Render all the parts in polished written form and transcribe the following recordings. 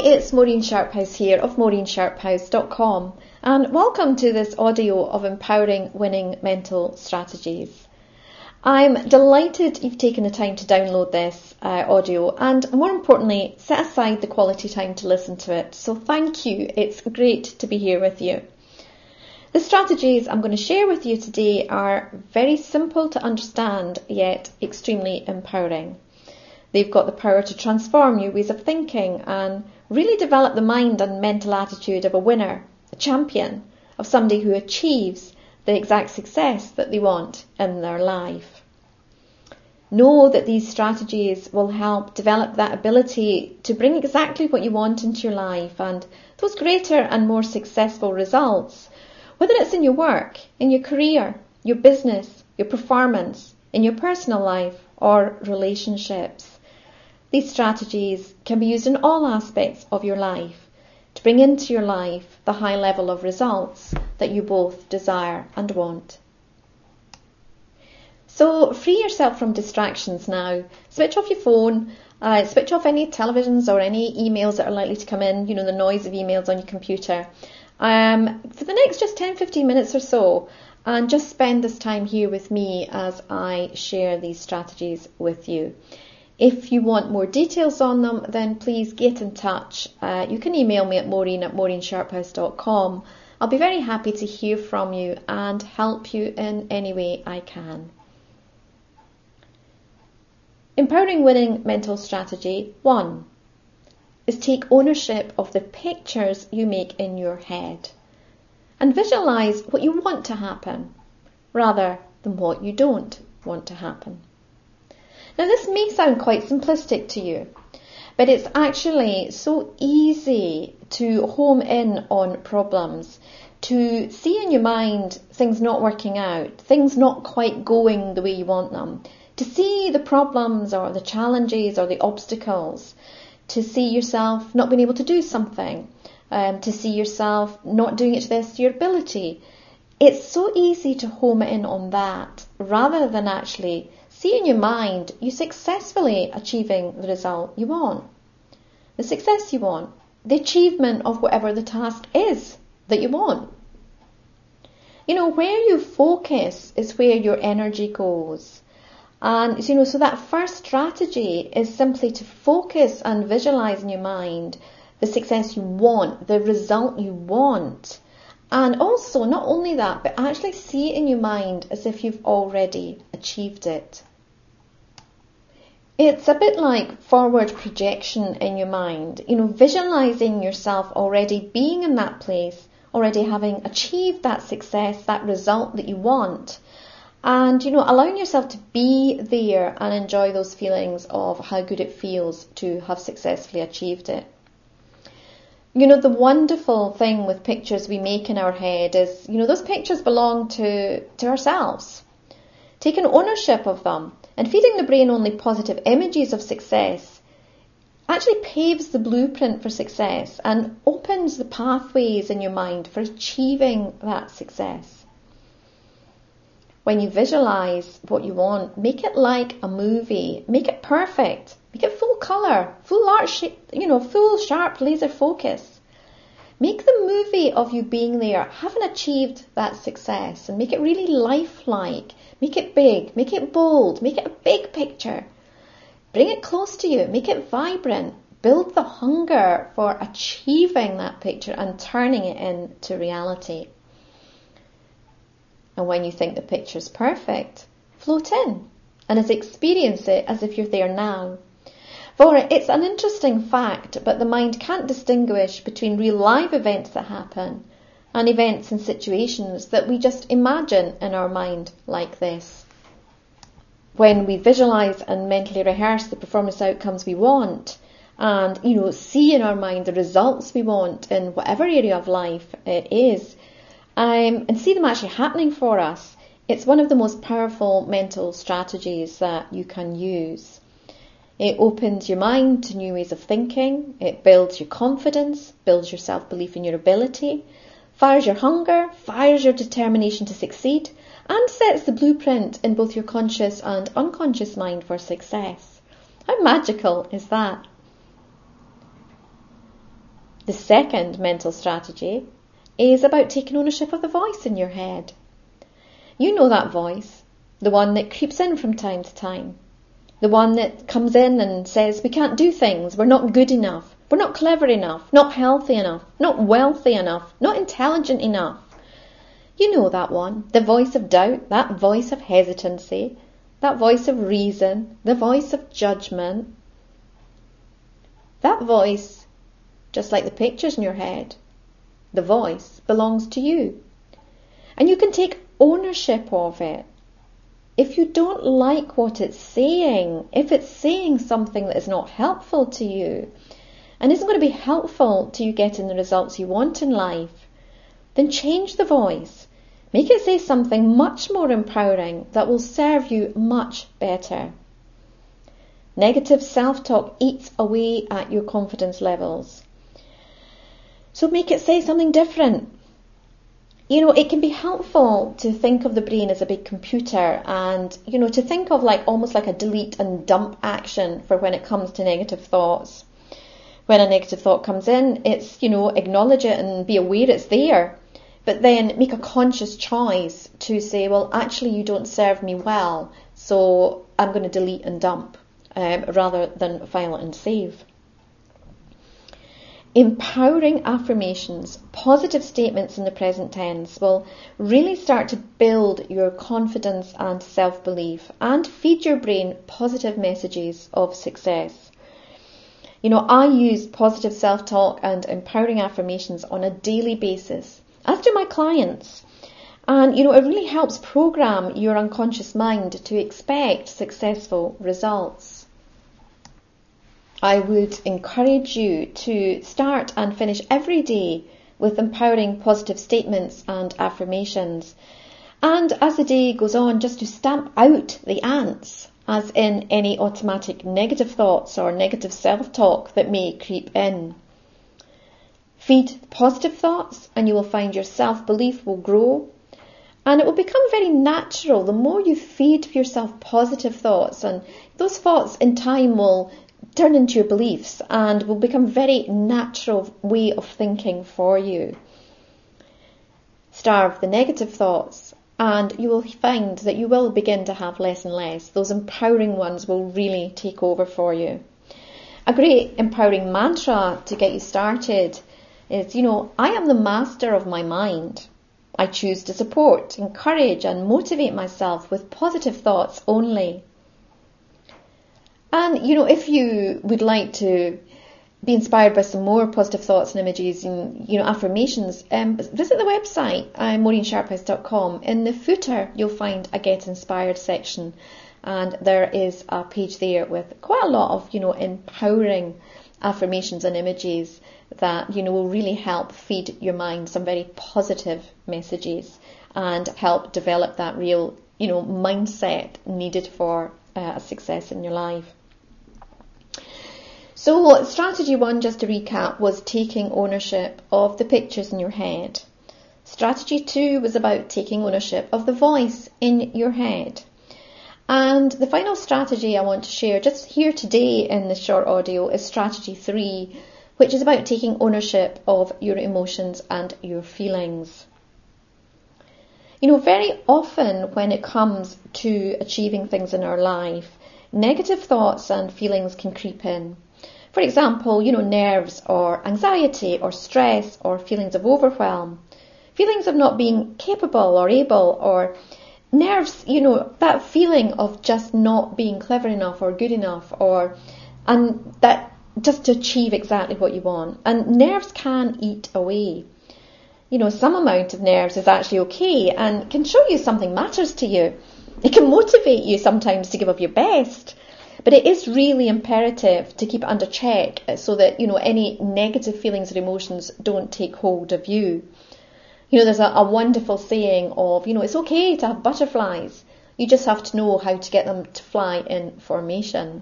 it's Maureen Sharphouse here of MaureenSharphouse.com, and welcome to this audio of Empowering Winning Mental Strategies. I'm delighted you've taken the time to download this audio and, more importantly, set aside the quality time to listen to it. So thank you. It's great to be here with you. The strategies I'm going to share with you today are very simple to understand, yet extremely empowering. They've got the power to transform your ways of thinking and really develop the mind and mental attitude of a winner, a champion, of somebody who achieves the exact success that they want in their life. Know that these strategies will help develop that ability to bring exactly what you want into your life and those greater and more successful results, whether it's in your work, in your career, your business, your performance, in your personal life or relationships. These strategies can be used in all aspects of your life to bring into your life the high level of results that you both desire and want. So free yourself from distractions now. Switch off your phone, switch off any televisions or any emails that are likely to come in, the noise of emails on your computer. For the next just 10-15 minutes or so, and just spend this time here with me as I share these strategies with you. If you want more details on them, then please get in touch. You can email me at maureen@MaureenSharphouse.com. I'll be very happy to hear from you and help you in any way I can. Empowering Winning Mental Strategy 1 is take ownership of the pictures you make in your head and visualise what you want to happen rather than what you don't want to happen. Now this may sound quite simplistic to you, but it's actually so easy to home in on problems, to see in your mind things not working out, things not quite going the way you want them, to see the problems or the challenges or the obstacles, to see yourself not being able to do something, to see yourself not doing it to the best of your ability. It's so easy to home in on that rather than actually see in your mind you successfully achieving the result you want, the success you want, the achievement of whatever the task is that you want. Where you focus is where your energy goes. And, so that first strategy is simply to focus and visualise in your mind the success you want, the result you want. And also, not only that, but actually see it in your mind as if you've already achieved it. It's a bit like forward projection in your mind, visualising yourself already being in that place, already having achieved that success, that result that you want. And, allowing yourself to be there and enjoy those feelings of how good it feels to have successfully achieved it. The wonderful thing with pictures we make in our head is, those pictures belong to ourselves. Taking ownership of them and feeding the brain only positive images of success actually paves the blueprint for success and opens the pathways in your mind for achieving that success. When you visualise what you want, make it like a movie. Make it perfect. Make it full colour, full sharp laser focus. Make the movie of you being there, having achieved that success, and make it really lifelike. Make it big, make it bold, make it a big picture. Bring it close to you, make it vibrant. Build the hunger for achieving that picture and turning it into reality. And when you think the picture's perfect, float in and experience it as if you're there now. For it's an interesting fact, but the mind can't distinguish between real live events that happen and events and situations that we just imagine in our mind like this. When we visualise and mentally rehearse the performance outcomes we want and, see in our mind the results we want in whatever area of life it is, and see them actually happening for us, it's one of the most powerful mental strategies that you can use. It opens your mind to new ways of thinking, it builds your confidence, builds your self-belief in your ability, fires your hunger, fires your determination to succeed, and sets the blueprint in both your conscious and unconscious mind for success. How magical is that? The second mental strategy is about taking ownership of the voice in your head. You know that voice, the one that creeps in from time to time, the one that comes in and says we can't do things, we're not good enough, we're not clever enough, not healthy enough, not wealthy enough, not intelligent enough. You know that one, the voice of doubt, that voice of hesitancy, that voice of reason, the voice of judgment. That voice, just like the pictures in your head, the voice belongs to you. And you can take ownership of it. If you don't like what it's saying, if it's saying something that is not helpful to you and isn't going to be helpful to you getting the results you want in life, then change the voice. Make it say something much more empowering that will serve you much better. Negative self-talk eats away at your confidence levels. So make it say something different. It can be helpful to think of the brain as a big computer and, to think of almost like a delete and dump action for when it comes to negative thoughts. When a negative thought comes in, it's, acknowledge it and be aware it's there. But then make a conscious choice to say, well, actually you don't serve me well, so I'm going to delete and dump rather than file it and save. Empowering affirmations, positive statements in the present tense will really start to build your confidence and self-belief and feed your brain positive messages of success. I use positive self-talk and empowering affirmations on a daily basis, as do my clients. And, it really helps program your unconscious mind to expect successful results. I would encourage you to start and finish every day with empowering positive statements and affirmations. And as the day goes on, just to stamp out the ants, as in any automatic negative thoughts or negative self-talk that may creep in. Feed positive thoughts and you will find your self-belief will grow. And it will become very natural the more you feed yourself positive thoughts, and those thoughts in time will turn into your beliefs and will become a very natural way of thinking for you. Starve the negative thoughts and you will find that you will begin to have less and less. Those empowering ones will really take over for you. A great empowering mantra to get you started is, I am the master of my mind. I choose to support, encourage and motivate myself with positive thoughts only. And, if you would like to be inspired by some more positive thoughts and images and, affirmations, visit the website, maureenSharphouse.com. In the footer, you'll find a Get Inspired section. And there is a page there with quite a lot of, empowering affirmations and images that, will really help feed your mind some very positive messages and help develop that real, mindset needed for a success in your life. So strategy 1, just to recap, was taking ownership of the pictures in your head. Strategy 2 was about taking ownership of the voice in your head. And the final strategy I want to share just here today in this short audio is strategy 3, which is about taking ownership of your emotions and your feelings. Very often when it comes to achieving things in our life, negative thoughts and feelings can creep in. For example, nerves or anxiety or stress or feelings of overwhelm, feelings of not being capable or able, or nerves, that feeling of just not being clever enough or good enough, and that just to achieve exactly what you want. And nerves can eat away. Some amount of nerves is actually okay and can show you something matters to you. It can motivate you sometimes to give up your best. But it is really imperative to keep it under check so that, any negative feelings or emotions don't take hold of you. There's a wonderful saying of, it's okay to have butterflies. You just have to know how to get them to fly in formation.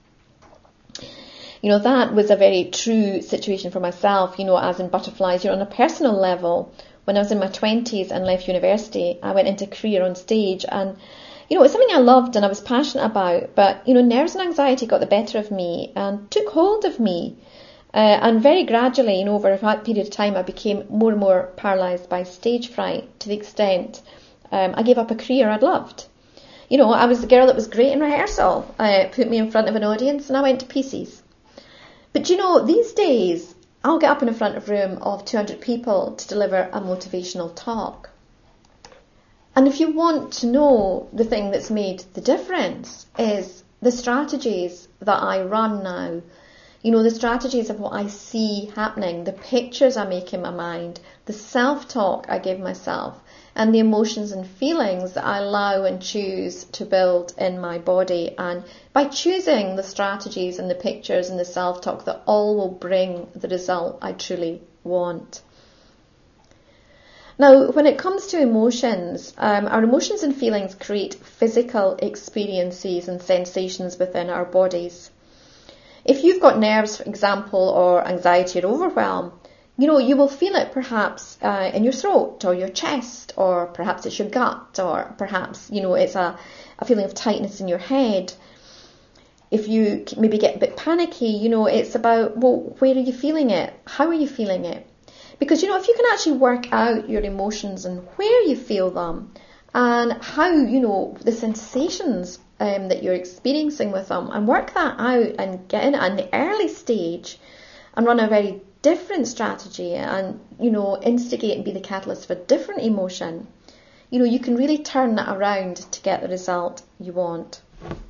That was a very true situation for myself, as in butterflies, on a personal level. When I was in my 20s and left university, I went into a career on stage and it's something I loved and I was passionate about, but, nerves and anxiety got the better of me and took hold of me. And very gradually, over a period of time, I became more and more paralysed by stage fright, to the extent I gave up a career I'd loved. I was the girl that was great in rehearsal. Put me in front of an audience and I went to pieces. But these days, I'll get up in front of a room of 200 people to deliver a motivational talk. And if you want to know the thing that's made the difference, is the strategies that I run now. The strategies of what I see happening, the pictures I make in my mind, the self-talk I give myself, and the emotions and feelings that I allow and choose to build in my body. And by choosing the strategies and the pictures and the self-talk, that all will bring the result I truly want. Now, when it comes to emotions, our emotions and feelings create physical experiences and sensations within our bodies. If you've got nerves, for example, or anxiety or overwhelm, you will feel it perhaps in your throat or your chest, or perhaps it's your gut, or perhaps, it's a feeling of tightness in your head. If you maybe get a bit panicky, it's about, where are you feeling it? How are you feeling it? Because, if you can actually work out your emotions and where you feel them, and how, the sensations that you're experiencing with them, and work that out and get in at an early stage and run a very different strategy and, instigate and be the catalyst for a different emotion, you can really turn that around to get the result you want.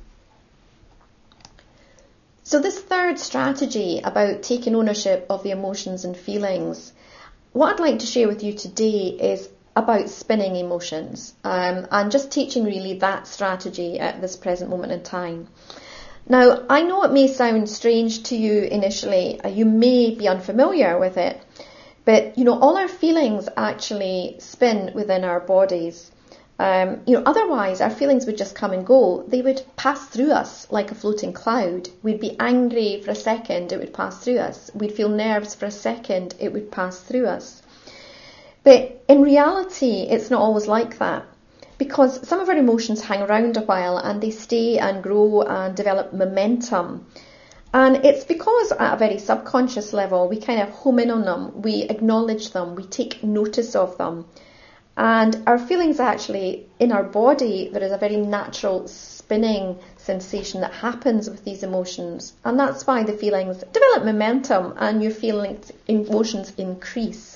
So this third strategy about taking ownership of the emotions and feelings, what I'd like to share with you today is about spinning emotions, and just teaching really that strategy at this present moment in time. Now, I know it may sound strange to you initially, you may be unfamiliar with it, but all our feelings actually spin within our bodies. Otherwise our feelings would just come and go. They would pass through us like a floating cloud. We'd be angry for a second, it would pass through us. We'd feel nerves for a second, it would pass through us. But in reality, it's not always like that, because some of our emotions hang around a while and they stay and grow and develop momentum. And it's because at a very subconscious level, we kind of home in on them, we acknowledge them, we take notice of them. And our feelings actually, in our body, there is a very natural spinning sensation that happens with these emotions. And that's why the feelings develop momentum and your emotions increase.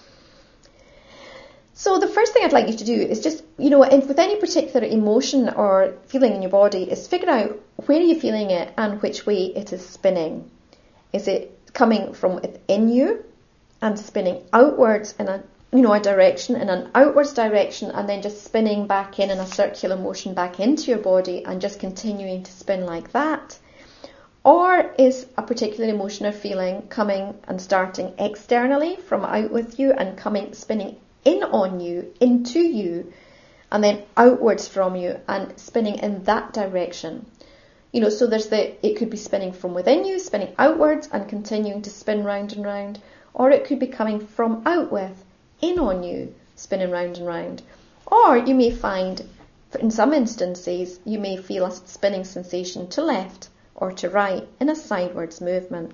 So the first thing I'd like you to do is just, with any particular emotion or feeling in your body, is figure out where you're feeling it and which way it is spinning. Is it coming from within you and spinning outwards in a direction, in an outwards direction, and then just spinning back in a circular motion back into your body and just continuing to spin like that? Or is a particular emotion or feeling coming and starting externally from out with you and spinning in on you, into you, and then outwards from you and spinning in that direction? So it could be spinning from within you, spinning outwards and continuing to spin round and round, or it could be coming from out with, in on you, spinning round and round. Or you may find, in some instances, you may feel a spinning sensation to left or to right in a sidewards movement.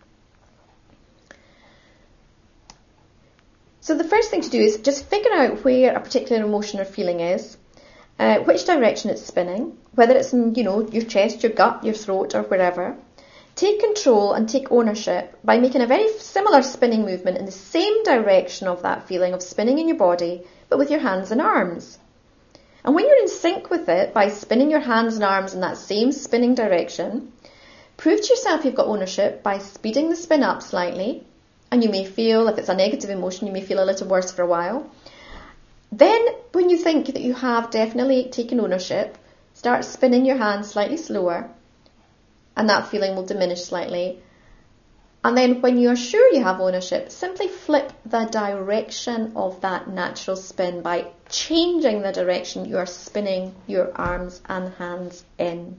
So the first thing to do is just figure out where a particular emotion or feeling is, which direction it's spinning, whether it's in, your chest, your gut, your throat, or wherever. Take control and take ownership by making a very similar spinning movement in the same direction of that feeling of spinning in your body, but with your hands and arms. And when you're in sync with it, by spinning your hands and arms in that same spinning direction, prove to yourself you've got ownership by speeding the spin up slightly. And you may feel, if it's a negative emotion, you may feel a little worse for a while. Then, when you think that you have definitely taken ownership, start spinning your hands slightly slower, and that feeling will diminish slightly. And then when you're sure you have ownership, simply flip the direction of that natural spin by changing the direction you are spinning your arms and hands in.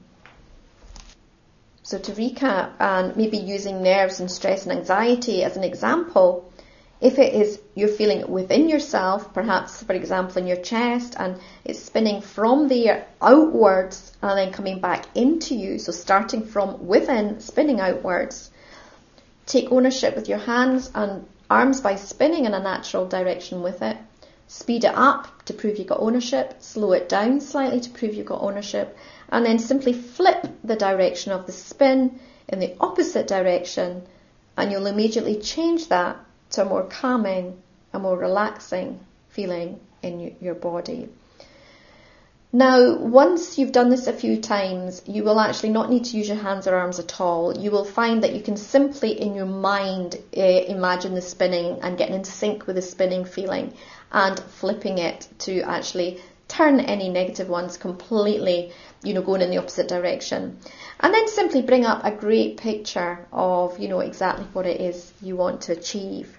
So to recap, and maybe using nerves and stress and anxiety as an example, if it is you're feeling it within yourself, perhaps, for example, in your chest, and it's spinning from there outwards and then coming back into you, so starting from within, spinning outwards, Take ownership with your hands and arms by spinning in a natural direction with it. Speed it up to prove you got ownership. Slow it down slightly to prove you got ownership. And then simply flip the direction of the spin in the opposite direction, and you'll immediately change that to a more calming, a more relaxing feeling in your body. Now, once you've done this a few times, you will actually not need to use your hands or arms at all. You will find that you can simply, in your mind, imagine the spinning and getting in sync with the spinning feeling and flipping it to actually turn any negative ones completely, going in the opposite direction. And then simply bring up a great picture of, exactly what it is you want to achieve.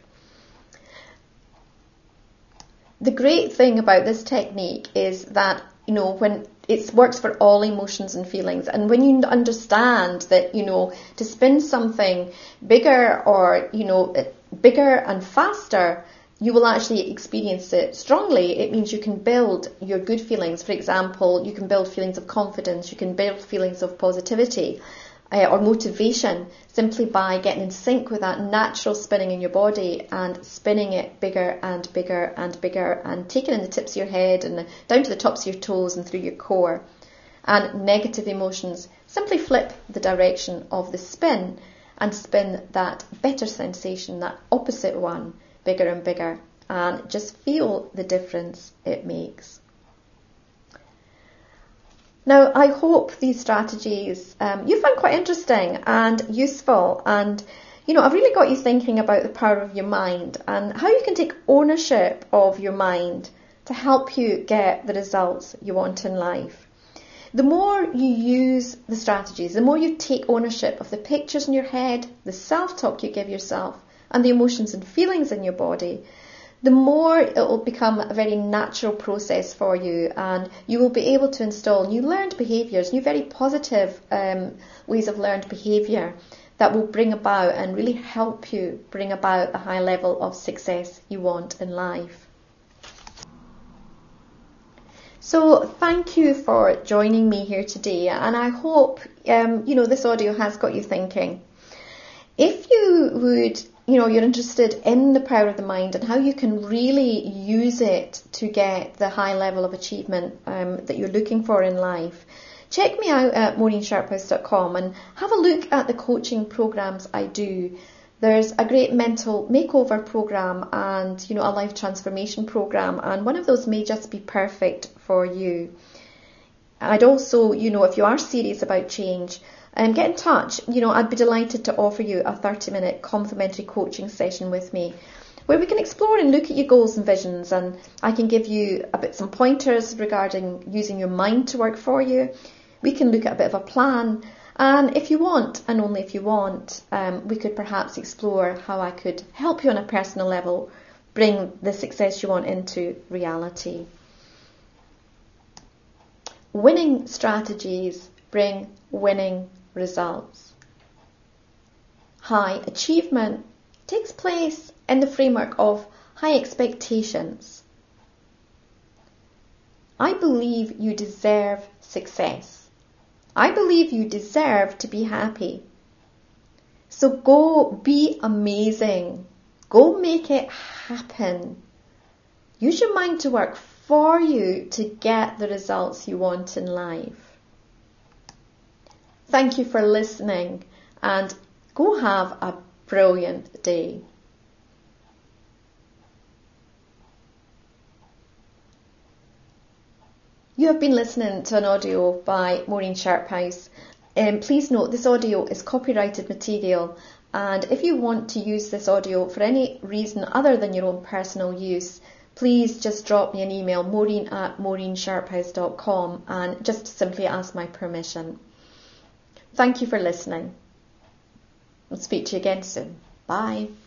The great thing about this technique is that when it works for all emotions and feelings, and when you understand that, to spin something bigger or, bigger and faster, you will actually experience it strongly. It means you can build your good feelings. For example, you can build feelings of confidence, you can build feelings of positivity or motivation simply by getting in sync with that natural spinning in your body and spinning it bigger and bigger and bigger and taking in the tips of your head and down to the tops of your toes and through your core. And negative emotions, simply flip the direction of the spin and spin that better sensation, that opposite one, bigger and bigger, and just feel the difference it makes. Now, I hope these strategies you find quite interesting and useful, and I've really got you thinking about the power of your mind and how you can take ownership of your mind to help you get the results you want in life. The more you use the strategies, the more you take ownership of the pictures in your head, the self-talk you give yourself, and the emotions and feelings in your body, the more it will become a very natural process for you, and you will be able to install new learned behaviours, new very positive ways of learned behaviour that will bring about and really help you bring about the high level of success you want in life. So thank you for joining me here today, and I hope this audio has got you thinking. If you would, you're interested in the power of the mind and how you can really use it to get the high level of achievement that you're looking for in life, check me out at MaureenSharphouse.com and have a look at the coaching programs I do. There's a great mental makeover program and, a life transformation program, and one of those may just be perfect for you. I'd also, if you are serious about change, get in touch. I'd be delighted to offer you a 30-minute complimentary coaching session with me where we can explore and look at your goals and visions, and I can give you some pointers regarding using your mind to work for you. We can look at a bit of a plan, and if you want, and only if you want, we could perhaps explore how I could help you on a personal level bring the success you want into reality. Winning strategies bring winning results. High achievement takes place in the framework of high expectations. I believe you deserve success. I believe you deserve to be happy. So go be amazing. Go make it happen. Use your mind to work for you to get the results you want in life. Thank you for listening, and go have a brilliant day. You have been listening to an audio by Maureen Sharphouse. Please note this audio is copyrighted material, and if you want to use this audio for any reason other than your own personal use, please just drop me an email, maureen@maureensharphouse.com, and just simply ask my permission. Thank you for listening. I'll speak to you again soon. Bye.